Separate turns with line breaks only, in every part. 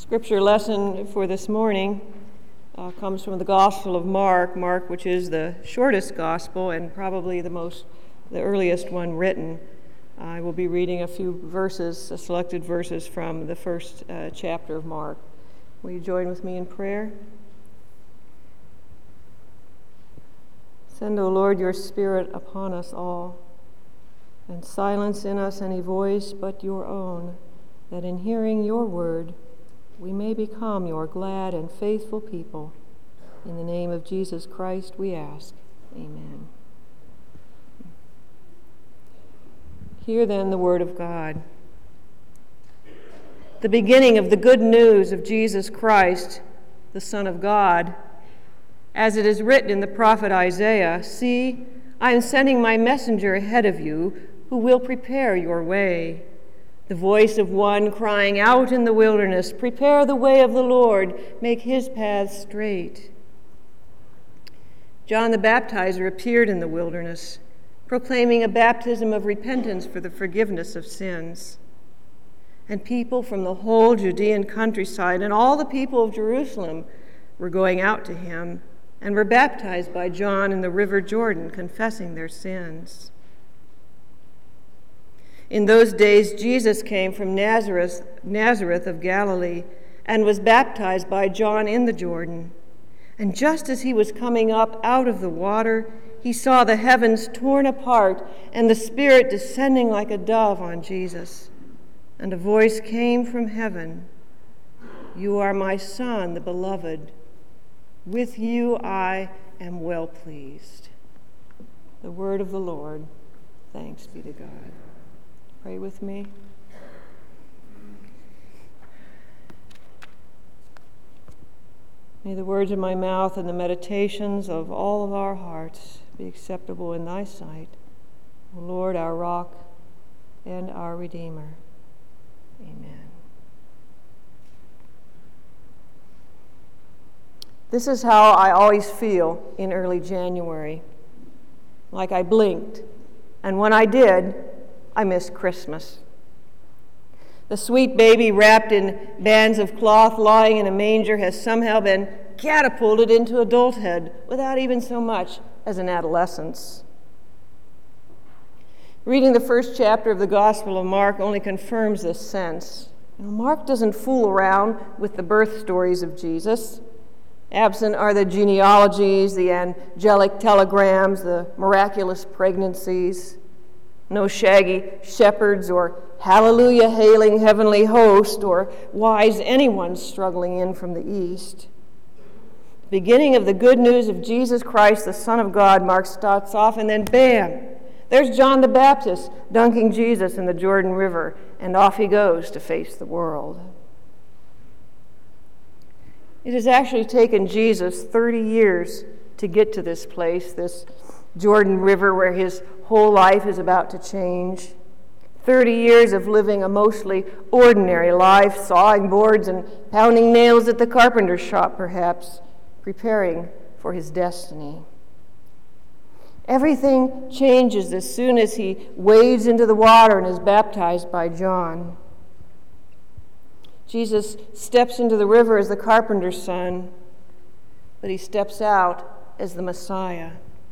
Scripture lesson for this morning comes from the Gospel of Mark, which is the shortest gospel and probably the earliest one written. I will be reading a few verses, selected verses from the first chapter of Mark. Will you join with me in prayer? Send, O Lord, your Spirit upon us all, and silence in us any voice but your own, that in hearing your word we may become your glad and faithful people. In the name of Jesus Christ we ask. Amen. Hear then the word of God. The beginning of the good news of Jesus Christ, the Son of God. As it is written in the prophet Isaiah, "See, I am sending my messenger ahead of you, who will prepare your way. The voice of one crying out in the wilderness, prepare the way of the Lord, make his paths straight." John the Baptizer appeared in the wilderness, proclaiming a baptism of repentance for the forgiveness of sins. And people from the whole Judean countryside and all the people of Jerusalem were going out to him and were baptized by John in the river Jordan, confessing their sins. In those days, Jesus came from Nazareth of Galilee and was baptized by John in the Jordan. And just as he was coming up out of the water, he saw the heavens torn apart and the Spirit descending like a dove on Jesus. And a voice came from heaven, "You are my Son, the beloved. With you I am well pleased." The word of the Lord. Thanks be to God. Pray with me. May the words of my mouth and the meditations of all of our hearts be acceptable in thy sight, O Lord, our rock and our Redeemer. Amen. This is how I always feel in early January, like I blinked, and when I did, I missed Christmas. The sweet baby wrapped in bands of cloth lying in a manger has somehow been catapulted into adulthood without even so much as an adolescence. Reading the first chapter of the Gospel of Mark only confirms this sense. Mark doesn't fool around with the birth stories of Jesus. Absent are the genealogies, the angelic telegrams, the miraculous pregnancies. No shaggy shepherds or hallelujah hailing heavenly host or wise anyone struggling in from the east. The beginning of the good news of Jesus Christ, the Son of God, Mark starts off, and then bam, there's John the Baptist dunking Jesus in the Jordan River, and off he goes to face the world. It has actually taken Jesus 30 years to get to this place, this Jordan River, where his whole life is about to change. 30 years of living a mostly ordinary life, sawing boards and pounding nails at the carpenter's shop, perhaps, preparing for his destiny. Everything changes as soon as he wades into the water and is baptized by John. Jesus steps into the river as the carpenter's son, but he steps out as the Messiah.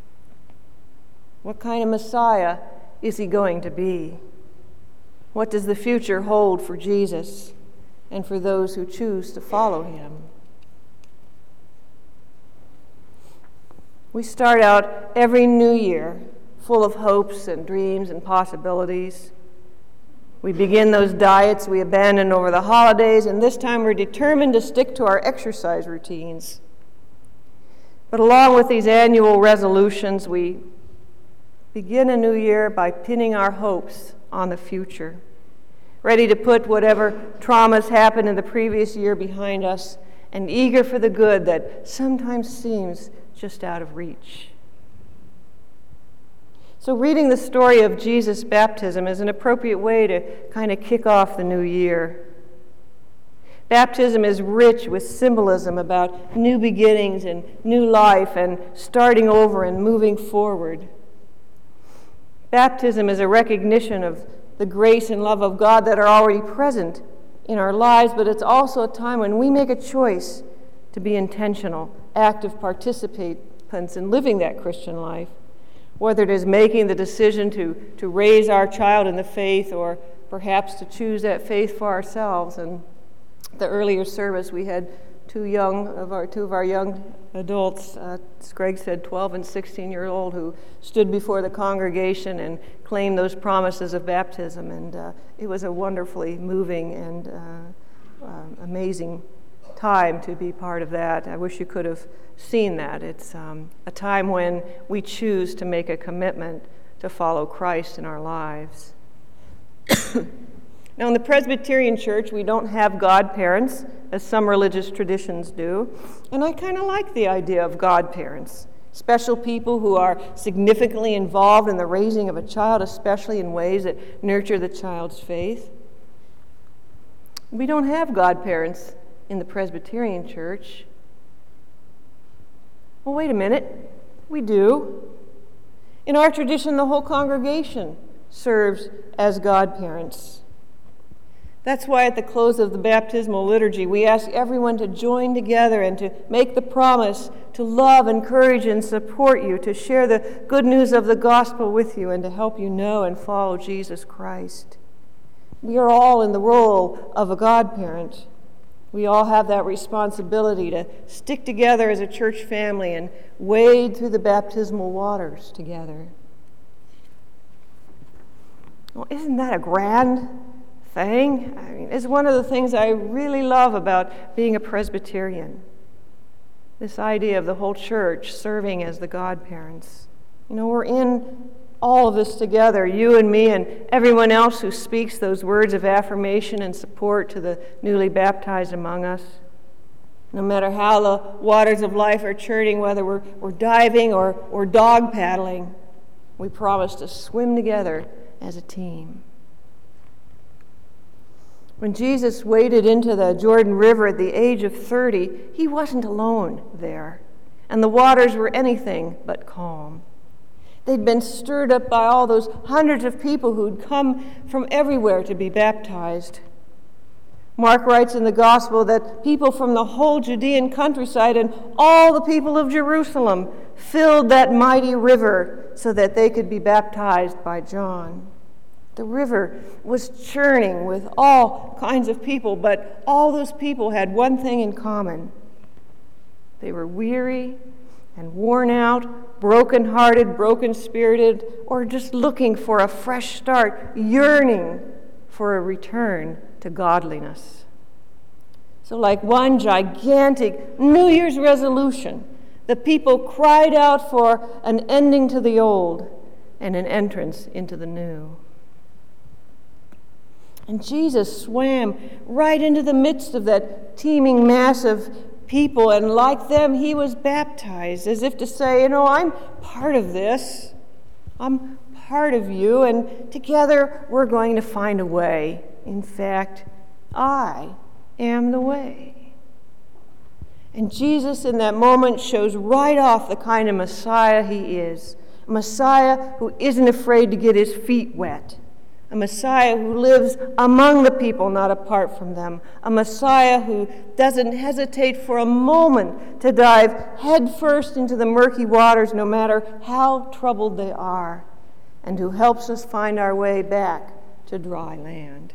What kind of Messiah is he going to be? What does the future hold for Jesus and for those who choose to follow him? We start out every new year full of hopes and dreams and possibilities. We begin those diets we abandoned over the holidays, and this time we're determined to stick to our exercise routines. But along with these annual resolutions, we begin a new year by pinning our hopes on the future, ready to put whatever traumas happened in the previous year behind us, and eager for the good that sometimes seems just out of reach. So reading the story of Jesus' baptism is an appropriate way to kind of kick off the new year. Baptism is rich with symbolism about new beginnings and new life and starting over and moving forward. Baptism is a recognition of the grace and love of God that are already present in our lives, but it's also a time when we make a choice to be intentional, active participants in living that Christian life, whether it is making the decision to raise our child in the faith or perhaps to choose that faith for ourselves. And the earlier service, we had two of our young adults, as Greg said, 12 and 16-year-old, who stood before the congregation and claimed those promises of baptism. And it was a wonderfully moving and amazing time to be part of that. I wish you could have seen that. It's a time when we choose to make a commitment to follow Christ in our lives. Now, in the Presbyterian Church, we don't have godparents, as some religious traditions do, and I kind of like the idea of godparents, special people who are significantly involved in the raising of a child, especially in ways that nurture the child's faith. We don't have godparents in the Presbyterian Church. Well, wait a minute. We do. In our tradition, the whole congregation serves as godparents. That's why at the close of the baptismal liturgy, we ask everyone to join together and to make the promise to love, encourage, and support you, to share the good news of the gospel with you, and to help you know and follow Jesus Christ. We are all in the role of a godparent. We all have that responsibility to stick together as a church family and wade through the baptismal waters together. Well, isn't that a grand thing? I mean, it's one of the things I really love about being a Presbyterian. This idea of the whole church serving as the godparents. You know, we're in all of this together, you and me and everyone else who speaks those words of affirmation and support to the newly baptized among us. No matter how the waters of life are churning, whether we're diving or dog paddling, we promise to swim together as a team. When Jesus waded into the Jordan River at the age of 30, he wasn't alone there, and the waters were anything but calm. They'd been stirred up by all those hundreds of people who'd come from everywhere to be baptized. Mark writes in the Gospel that people from the whole Judean countryside and all the people of Jerusalem filled that mighty river so that they could be baptized by John. The river was churning with all kinds of people, but all those people had one thing in common. They were weary and worn out, broken-hearted, broken-spirited, or just looking for a fresh start, yearning for a return to godliness. So like one gigantic New Year's resolution, the people cried out for an ending to the old and an entrance into the new. And Jesus swam right into the midst of that teeming mass of people, and like them, he was baptized, as if to say, you know, I'm part of this. I'm part of you, and together we're going to find a way. In fact, I am the way. And Jesus, in that moment, shows right off the kind of Messiah he is. A Messiah who isn't afraid to get his feet wet. A Messiah who lives among the people, not apart from them. A Messiah who doesn't hesitate for a moment to dive headfirst into the murky waters, no matter how troubled they are, and who helps us find our way back to dry land.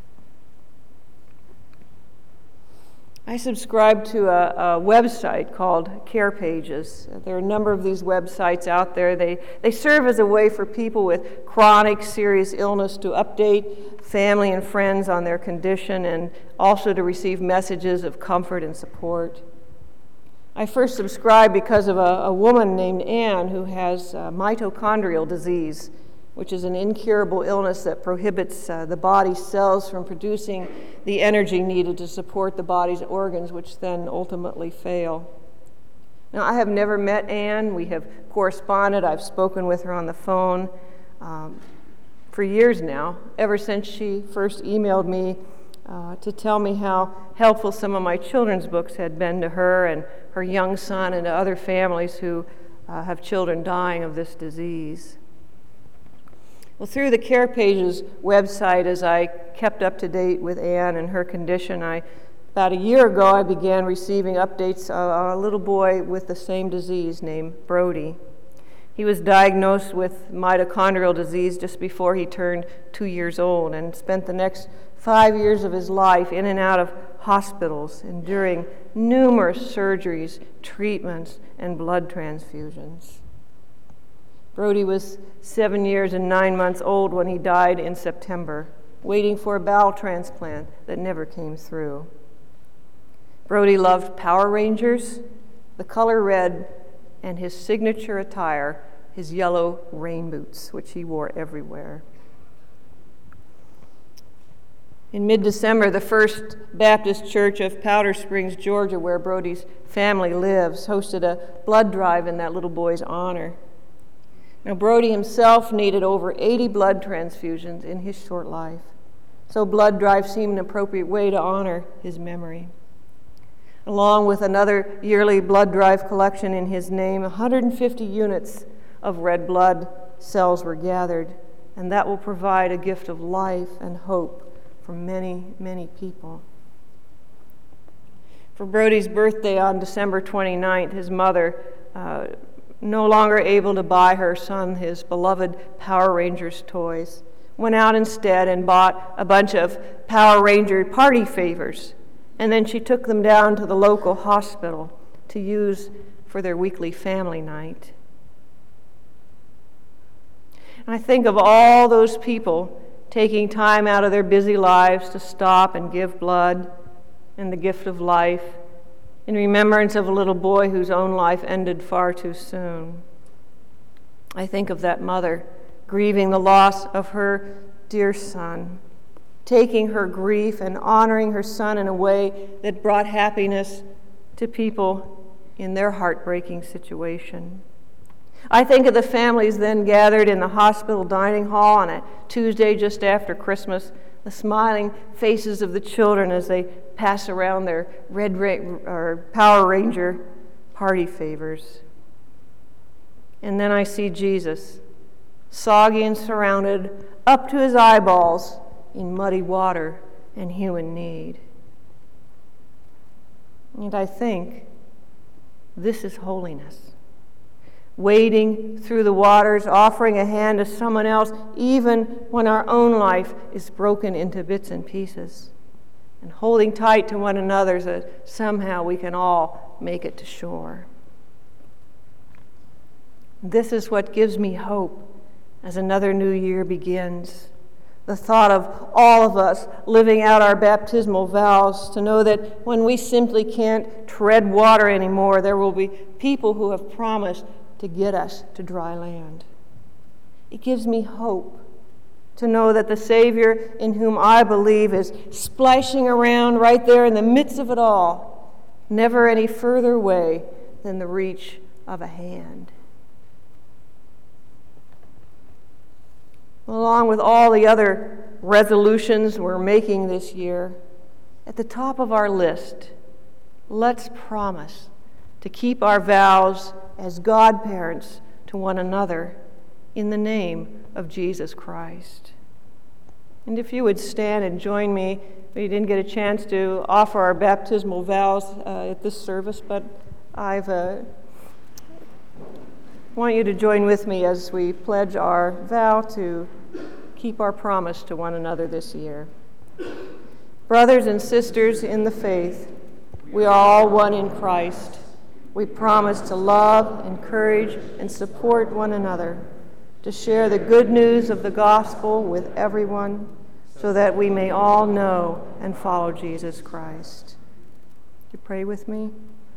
I subscribe to a website called Care Pages. There are a number of these websites out there. They serve as a way for people with chronic, serious illness to update family and friends on their condition and also to receive messages of comfort and support. I first subscribed because of a woman named Anne who has mitochondrial disease, which is an incurable illness that prohibits the body's cells from producing the energy needed to support the body's organs, which then ultimately fail. Now, I have never met Anne. We have corresponded. I've spoken with her on the phone for years now, ever since she first emailed me to tell me how helpful some of my children's books had been to her and her young son and to other families who have children dying of this disease. Well, through the Care Pages website, as I kept up to date with Anne and her condition, about a year ago, I began receiving updates on a little boy with the same disease named Brody. He was diagnosed with mitochondrial disease just before he turned 2 years old and spent the next 5 years of his life in and out of hospitals, enduring numerous surgeries, treatments, and blood transfusions. Brody was 7 years and 9 months old when he died in September, waiting for a bowel transplant that never came through. Brody loved Power Rangers, the color red, and his signature attire, his yellow rain boots, which he wore everywhere. In mid-December, the First Baptist Church of Powder Springs, Georgia, where Brody's family lives, hosted a blood drive in that little boy's honor. Now, Brody himself needed over 80 blood transfusions in his short life, so blood drive seemed an appropriate way to honor his memory. Along with another yearly blood drive collection in his name, 150 units of red blood cells were gathered, and that will provide a gift of life and hope for many, many people. For Brody's birthday on December 29th, his mother, no longer able to buy her son his beloved Power Rangers toys, went out instead and bought a bunch of Power Ranger party favors, and then she took them down to the local hospital to use for their weekly family night. And I think of all those people taking time out of their busy lives to stop and give blood and the gift of life in remembrance of a little boy whose own life ended far too soon. I think of that mother grieving the loss of her dear son, taking her grief and honoring her son in a way that brought happiness to people in their heartbreaking situation. I think of the families then gathered in the hospital dining hall on a Tuesday just after Christmas, the smiling faces of the children as they pass around their Power Ranger party favors. And then I see Jesus, soggy and surrounded up to his eyeballs in muddy water and human need. And I think this is holiness. Wading through the waters, offering a hand to someone else, even when our own life is broken into bits and pieces, and holding tight to one another so that somehow we can all make it to shore. This is what gives me hope as another new year begins. The thought of all of us living out our baptismal vows, to know that when we simply can't tread water anymore, there will be people who have promised to get us to dry land. It gives me hope to know that the Savior in whom I believe is splashing around right there in the midst of it all, never any further away than the reach of a hand. Along with all the other resolutions we're making this year, at the top of our list, let's promise to keep our vows as godparents to one another in the name of Jesus Christ. And if you would stand and join me, we didn't get a chance to offer our baptismal vows at this service, but I want you to join with me as we pledge our vow to keep our promise to one another this year. Brothers and sisters in the faith, we are all one in Christ. We promise to love, encourage, and support one another, to share the good news of the gospel with everyone, so that we may all know and follow Jesus Christ. Would you pray with me?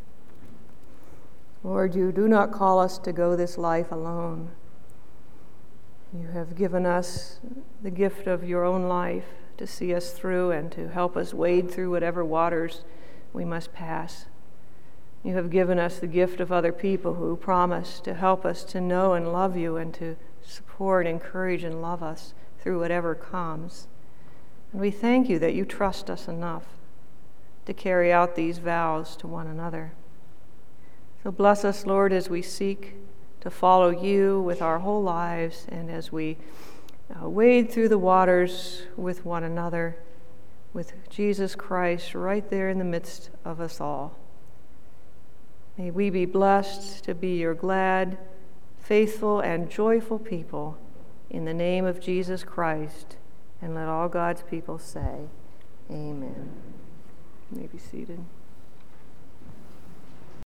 Lord, you do not call us to go this life alone. You have given us the gift of your own life to see us through and to help us wade through whatever waters we must pass. You have given us the gift of other people who promise to help us to know and love you and to support, encourage, and love us through whatever comes. And we thank you that you trust us enough to carry out these vows to one another. So bless us, Lord, as we seek to follow you with our whole lives and as we wade through the waters with one another, with Jesus Christ right there in the midst of us all. May we be blessed to be your glad, faithful, and joyful people in the name of Jesus Christ. And let all God's people say, Amen. You may be seated.